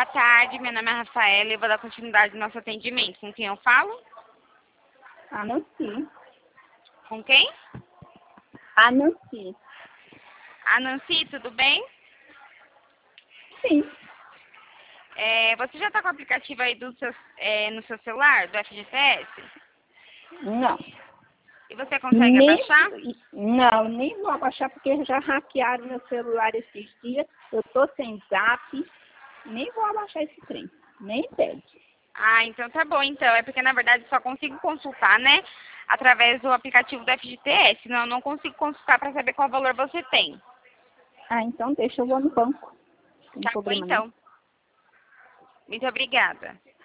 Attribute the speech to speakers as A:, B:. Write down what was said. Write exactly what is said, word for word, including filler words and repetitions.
A: Boa tarde, meu nome é Rafaela e eu vou dar continuidade no nosso atendimento. Com quem eu falo?
B: Anansi.
A: Com quem?
B: Anansi.
A: A Nancy, tudo bem?
B: Sim.
A: É, você já está com o aplicativo aí do seu, é, no seu celular, do F G T S?
B: Não.
A: E você consegue
B: Nem,
A: abaixar?
B: não, nem vou abaixar porque já hackearam meu celular esses dias. Eu tô sem zap. Nem vou abaixar esse trem. Nem pede.
A: Ah, então tá bom, então. É porque, na verdade, só consigo consultar, né? Através do aplicativo do F G T S. Senão eu não consigo consultar para saber qual valor você tem.
B: Ah, então deixa, eu vou no banco. Não tem
A: Tá bom,
B: problema não.
A: então. Muito obrigada.